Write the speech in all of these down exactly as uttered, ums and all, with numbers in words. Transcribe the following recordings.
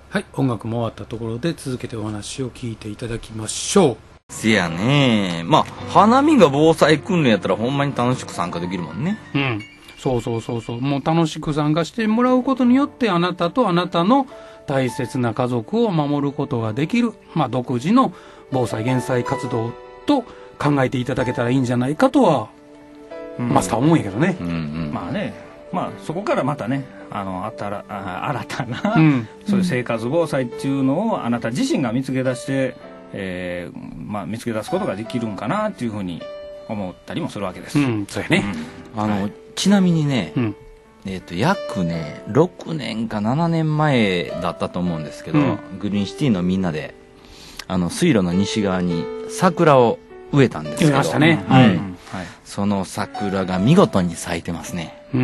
はい、音楽も終わったところで続けてお話を聞いていただきましょう。 せやね。まあ花見が防災訓練やったらほんまに楽しく参加できるもんね。 うん、そうそうそうそう。もう楽しく参加してもらうことによってあなたとあなたの大切な家族を守ることができる、まあ、独自の防災減災活動と考えていただけたらいいんじゃないかとは、うん、マスター思うんやけどね。 うんうん、まあね、まあそこからまたね、あのあたらあ新たな、 うん、 そういう生活防災っていうのをあなた自身が見つけ出して、えーまあ、見つけ出すことができるんかなっていうふうに思ったりもするわけです。 うん、そうやね。 うん、あの、はい、ちなみにね、うん、えー、と約ねろくねんかななねんまえだったと思うんですけど、うん、グリーンシティのみんなであの水路の西側に桜を植えたんですけど、 植えましたね、 うん、はい、その桜が見事に咲いてますね。 うん、うん、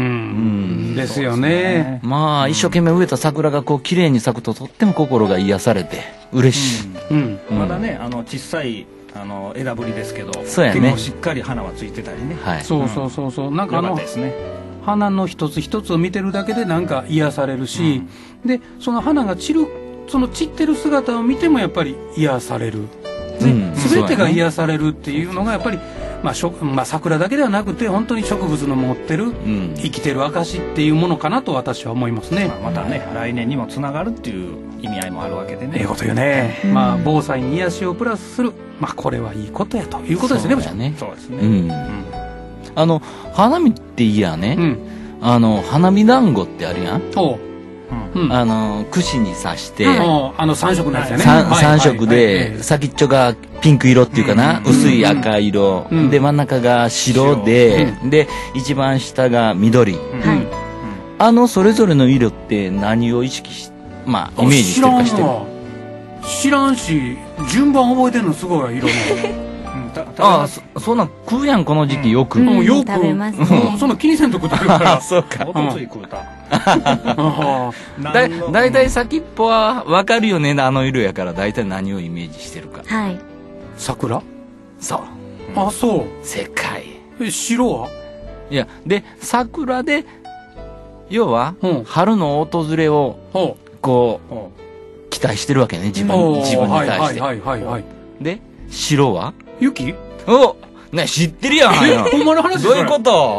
ですよね。 まあ一生懸命植えた桜がこう綺麗に咲くととっても心が癒されて嬉しい。 うんうん、まだねあの小さいあの枝ぶりですけど、 そうやね、 結構しっかり花はついてたりね。 はい、そうそうそうそう、なんかあのですね、 花の一つ一つを見てるだけでなんか癒されるし、うん、でその花が散るその散ってる姿を見てもやっぱり癒される、うん、全てが癒されるっていうのがやっぱり、まあしょまあ、桜だけではなくて本当に植物の持ってる、うん、生きてる証っていうものかなと私は思いますね。 まあ、またね来年にもつながるっていう意味合いもあるわけでね。 ええこと言うね、うん、まあ防災に癒しをプラスする、まあこれはいいことやということですね。 そうだね。 そうですね、 うんうん、あの花見っていいやね、うん、あの花見団子ってあるやん。 おうん、あの串に刺して、 あのさん色のやつやね。 さん色で先っちょがピンク色っていうかな、うん、薄い赤色、うん、で真ん中が白で、うん、で一番下が緑、うん、あのそれぞれの色って何を意識しまあイメージしてるかしてる？ 知らんし順番覚えてんのすごい色のああ そ, そんなん食うやんこの時期よく、 うん、 よく食べますね。 そんな気にせんと食ってるからそうか、 おとつい食うただ, だいたい先っぽは分かるよね。あの色やからだいたい何をイメージしてるか。 はい、 桜。 そう、 あ、そう正解。 え白はいやで桜で要は、うん、春の訪れをこう、うん、期待してるわけね自分自分に対して。 はいはいはいはい、 で白は雪。 おね、知ってるやん。 え、ほんまの話。 どういうこと？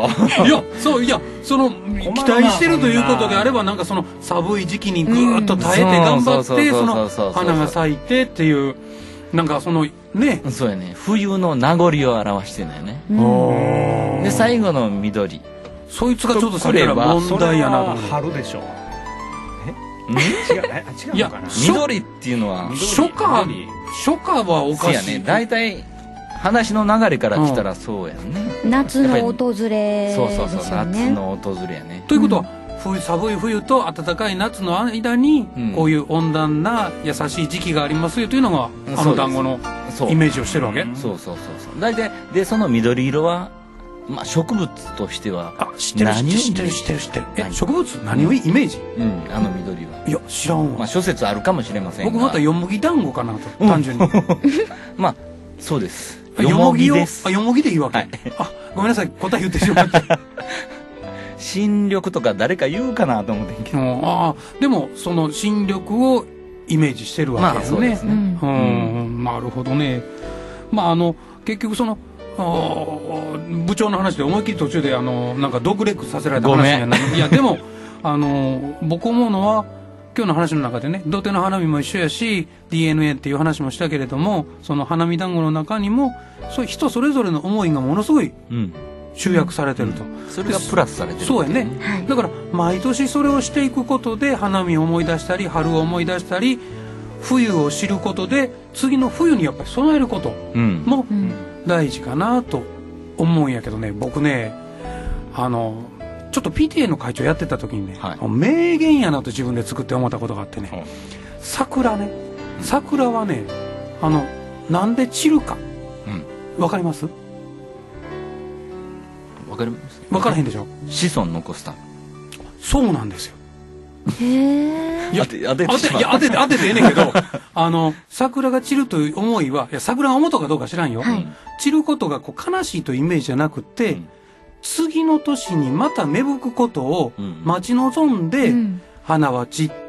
いや、そう、いや、その期待してるということであれば、なんかその寒い時期にぐーっと耐えて頑張って、その花が咲いてっていう、なんかそのね。 そうやね。冬の名残を表してるんだよね。で最後の緑。 そいつがちょっとさっきから問題やなと思う。 春でしょ。え？違うね。違うのかな。 緑っていうのは初夏初夏はおかしい。 だいたい話の流れから来たらそうやね、 うん、夏の訪れですよね。 そうそうそう、夏の訪れやね。 ということは、うん、冬寒い冬と暖かい夏の間に、うん、こういう温暖な優しい時期がありますよというのが、うん、あの団子のイメージをしてるわけ。 そうそうそうそう。大体でその緑色は、まあ、植物としてはあ知ってる知ってる知ってる知ってる。え植物何をイメージ？ うん、あの緑は。 いや知らんわ。 まあ諸説あるかもしれませんが、 僕またよもぎ団子かなと、うん、単純にまあそうです。 よもぎです。あ、よもぎでいいわけ。はい、あ、ごめんなさい、答え言ってしまって。 新緑とか誰か言うかなと思ってんけど。 ああ、でもその新緑をイメージしてるわけですね。まあ、そうですね。うん、うん、なるほどね。まああの結局その部長の話で思いっきり途中であのなんかドッグレッグさせられた話にはなる。いやでもあの僕思うのは。今日の話の中でね、土手の花見も一緒やし ディーエヌエー っていう話もしたけれども、その花見団子の中にもそういう人それぞれの思いがものすごい集約されてると、うんうん、それがプラスされてる、ね、 そうやね、はい、だから毎年それをしていくことで花見を思い出したり春を思い出したり冬を知ることで次の冬にやっぱり備えることも大事かなと思うんやけどね。僕ねあのちょっと ピーティーエー の会長やってた時にね、はい、名言やなと自分で作って思ったことがあってね、はい、桜ね桜はねあのなんで散るか、うん、わかります？ わかります？ わからへんでしょ？ 子孫残すため。 そうなんですよ。 へえ。 いや当て当て当ていや当てて当ててええねんけどあの桜が散るという思いはいや桜が思ったかどうか知らんよ、はい、散ることがこう悲しいというイメージじゃなくて、うん、次の年にまた芽吹くことを待ち望んで、うん、花は散っ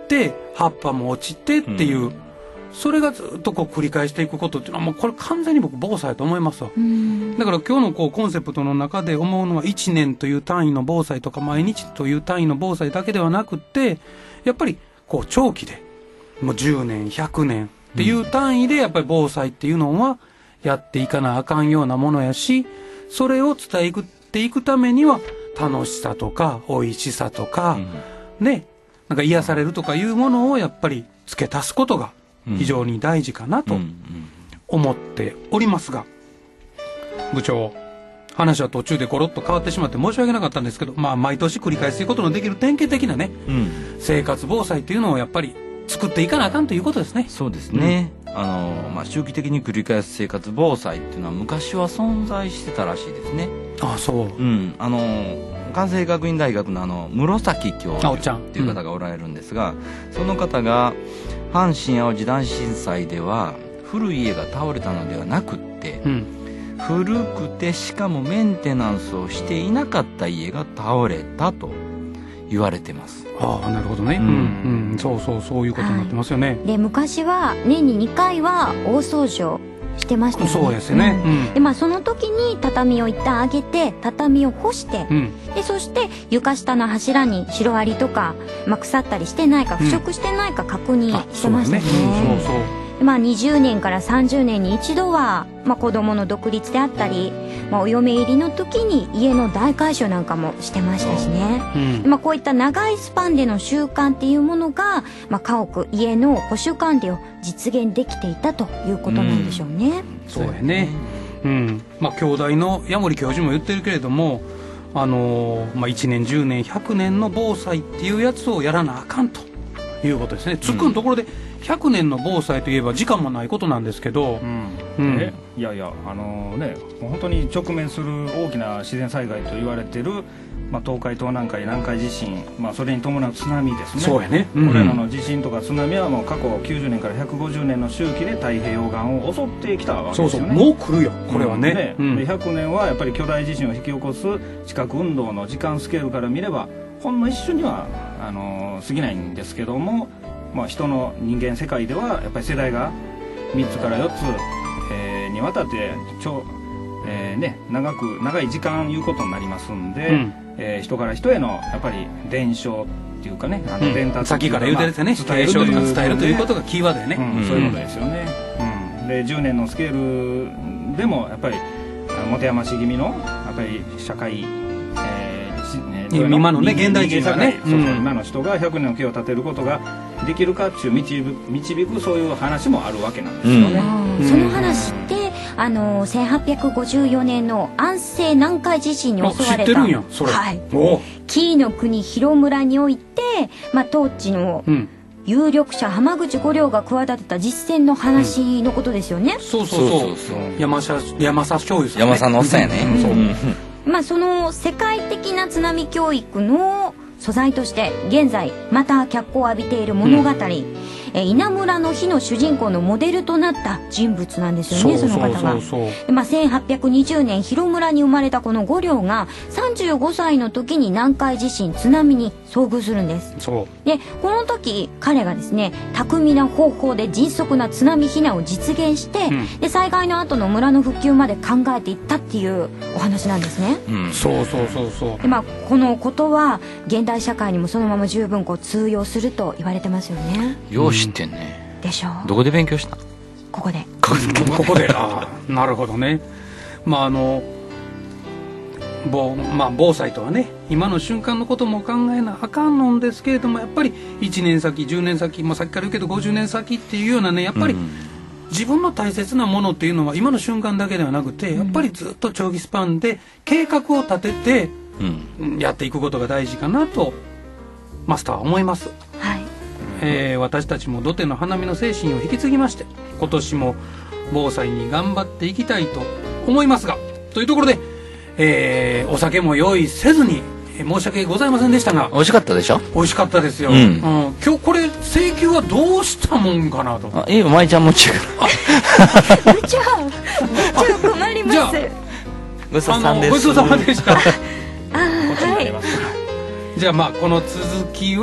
て葉っぱも落ちてっていう、うん、それがずっとこう繰り返していくことっていうのはもうこれ完全に僕防災だと思いますわ、うん、だから今日のこうコンセプトの中で思うのはいちねんという単位の防災とか毎日という単位の防災だけではなくってやっぱりこう長期でもうじゅうねんひゃくねんっていう単位でやっぱり防災っていうのはやっていかなあかんようなものやし、それを伝えていくためには楽しさとか美味しさとか、うん、ね、なんか癒されるとかいうものをやっぱり付け足すことが非常に大事かなと思っておりますが、部長、話は途中でゴロッと変わってしまって申し訳なかったんですけど、まあ毎年繰り返すことのできる典型的なね、うん、生活防災っていうのをやっぱり作っていかなあかんということですね。 そうですね、うん、あのまあ、周期的に繰り返す生活防災っていうのは昔は存在してたらしいですね。 ああ、そう、 うん、あの関西学院大学のあの室崎教授っていう方がおられるんですが、うん、その方が阪神・淡路大震災では古い家が倒れたのではなくって、うん、古くてしかもメンテナンスをしていなかった家が倒れたと言われてます。 ああ、なるほどね、うんうん、そうそうそういうことになってますよね、はい、 で昔は年ににかいは大掃除をしてましたよね。 そうですね、うん、 でまあ、その時に畳を一旦上げて畳を干して、うん、でそして床下の柱にシロアリとか、まあ、腐ったりしてないか腐食してないか確認してましたね、うん、そうそうそうまあ、にじゅうねんからさんじゅうねんに一度は、まあ、子供の独立であったり、まあ、お嫁入りの時に家の大改修なんかもしてましたしね、うん、まあ、こういった長いスパンでの習慣っていうものが、まあ、家屋家の保守管理を実現できていたということなんでしょうね、 うん、そうやね、うん、まあ、兄弟の矢守教授も言ってるけれども、あのーまあ、いちねんじゅうねんひゃくねんの防災っていうやつをやらなあかんということですね。つくのところでひゃくねんの防災といえば時間もないことなんですけど、 うんうん、えいやいや、あのー、ね、もう本当に直面する大きな自然災害と言われてる、まあ、東海東南海南海地震、まあ、それに伴う津波ですね。 そうやね、うん、 これらの地震とか津波はもう過去きゅうじゅうねんからひゃくごじゅうねんの周期で太平洋岸を襲ってきたわけですよね。 そうそう、もう来るよこれはね、うんね、 うん、でひゃくねんはやっぱり巨大地震を引き起こす地殻運動の時間スケールから見ればほんの一瞬にはあのー、過ぎないんですけども、まあ、人の人間世界ではやっぱり世代がみっつからよっつ、えー、にわたって超、えーね、長く長い時間いうことになりますんで、うん、えー、人から人へのやっぱり伝承っていうかね、あの伝達、 うん、さっきから言うてるやつね、伝えるという、伝えるということがキーワードやね、 うんうん、そういうことですよね、うん、でじゅうねんのスケールでもやっぱり持て余し気味のやっぱり社会、えー、 今のね現代人はね、 そうそう、今の人がひゃくねんの計を立てることができるかっていう導く、導くそういう話もあるわけなんですよね、 うん、その話ってあのせんはっぴゃくごじゅうよねんの安政南海地震に襲われた、 知ってるんやそれ、 はい、紀伊の国広村において、まあ、当地の有力者浜口五稜が企てた実践の話のことですよね、 うん、そうそうそうそう、山佐山佐醤油さん、 ね、山佐のおっさんやね、うん、そう、 まあ、その世界的な津波教育の素材として現在また脚光を浴びている物語、うん、え稲むらの火の主人公のモデルとなった人物なんですよね、その方が。まあ、せんはっぴゃくにじゅうねん広村に生まれたこの五稜がさんじゅうごさいの時に南海地震津波に遭遇するんです。 そうでこの時彼がですね巧みな方法で迅速な津波避難を実現して、うん、で災害の後の村の復旧まで考えていったっていうお話なんですね、 うん、そうそうそうそう。 で、まあ、このことは現代社会にもそのまま十分こう通用すると言われてますよね。 よう知ってんね、 でしょう。 どこで勉強した？ ここでここでああなるほどね。まああの防、まあ、防災とはね今の瞬間のことも考えなあかんのんですけれども、やっぱりいちねん先じゅうねん先、まあ、さっきから言うけどごじゅうねん先っていうようなねやっぱり、うん、自分の大切なものっていうのは今の瞬間だけではなくて、やっぱりずっと長期スパンで計画を立てて、うん、やっていくことが大事かなとマスターは思います、 はい。 えー、私たちも土手の花見の精神を引き継ぎまして今年も防災に頑張っていきたいと思いますが、というところで、えー、お酒も用意せずに申し訳ございませんでしたが、 美味しかったでしょ。 美味しかったですよ、うんうん、今日これ請求はどうしたもんかなと。 あ、いいよ、舞ちゃん持ちから部長部長困ります。じゃあごちそうさんです。 ごちそうさまでしたあ、 はい。 じゃあまあこの続きは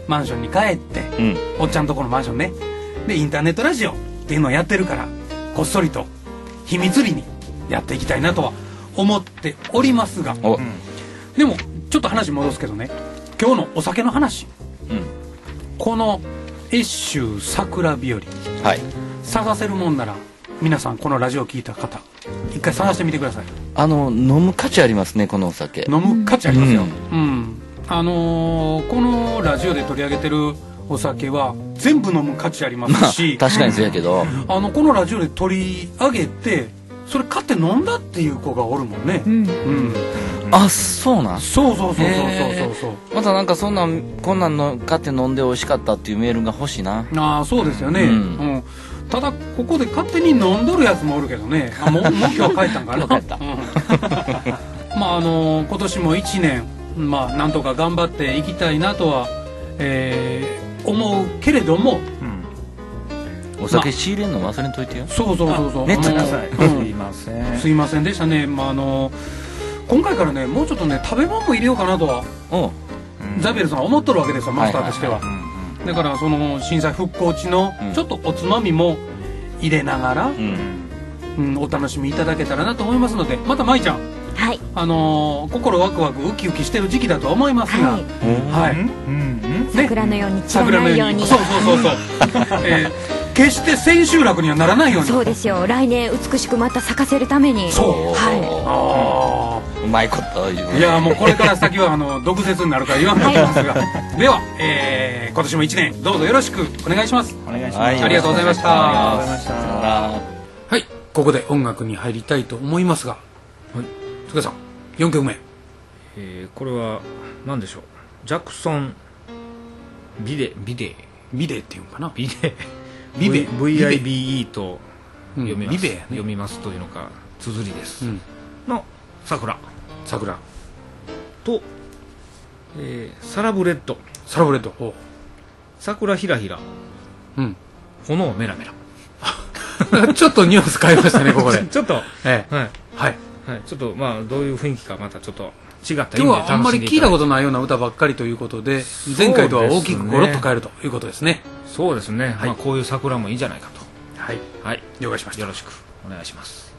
マンションに帰って、うん、おっちゃんとこのマンションねでインターネットラジオっていうのをやってるからこっそりと秘密裏にやっていきたいなとは思っておりますが、うん、でもちょっと話戻すけどね今日のお酒の話、うん、この越州桜日和、はい、探せるもんなら皆さんこのラジオ聞いた方一回探してみてください。 あの飲む価値ありますねこのお酒。 飲む価値ありますよ、うんうん、あのー、このラジオで取り上げてるお酒は全部飲む価値ありますし、 まあ、確かにそうやけどあのこのラジオで取り上げてそれ買って飲んだっていう子がおるもんね、うんうんあ、そうなん。 そうそうそうそうそうそう。 またなんかそんなんこんなんの買って飲んで美味しかったっていうメールが欲しいな。 ああそうですよね、うんうん、ただここで勝手に飲んどるやつもおるけどねあもうもう今日帰ったんかな帰った、うん、まああのー、今年もいちねんまあなんとか頑張っていきたいなとは、えー、思うけれども、 うん、お酒仕入れんの忘れんといてよ、まあ、 そうそうそうそうめっちゃなさい、うん、すいませんすいませんでしたね。まああのー今回からねもうちょっとね食べ物も入れようかなとは、うん、ザビエルさんは思っとるわけですよマスターとしては。だからその震災復興地のちょっとおつまみも入れながら、うんうん、お楽しみいただけたらなと思いますのでまた舞ちゃん、はいあのー、心ワクワクウキウキしてる時期だと思いますが、はいはいうんね、桜のように散らないようにそうそうそうそう、えー決して千秋楽にはならないようにそうですよ来年美しくまた咲かせるためにそう、 はい、あうまいこと言ういやもうこれから先はあの毒舌になるから言わないと思いますが、はい、では、えー、今年もいちねんどうぞよろしくお願いします。 お願いします、 はい、ありがとうございました。 ありがとうございました。 はいここで音楽に入りたいと思いますが、はい、塚さんよんきょくめ、 えー、これは何でしょう。ジャクソンビデビデビデっていうのかなビデビベ ブイアイビーイー と読みます、うんね、読みますというのか綴りです、うん、の桜桜と、えー、サラブレッドサラブレッドお桜ひらひら、うん、炎メラメラちょっとニュアンス変えましたねここでちょっと、 ええ、はい、 はいはい、ちょっとまあどういう雰囲気かまたちょっと違った意味で楽しんでいただいて今日はあんまり聞いたことないような歌ばっかりということで前回とは大きくゴロッと変えるということですね。 そうですね、はいまあ、こういう桜もいいんじゃないかとはい、はい、了解しました。 よろしくお願いします。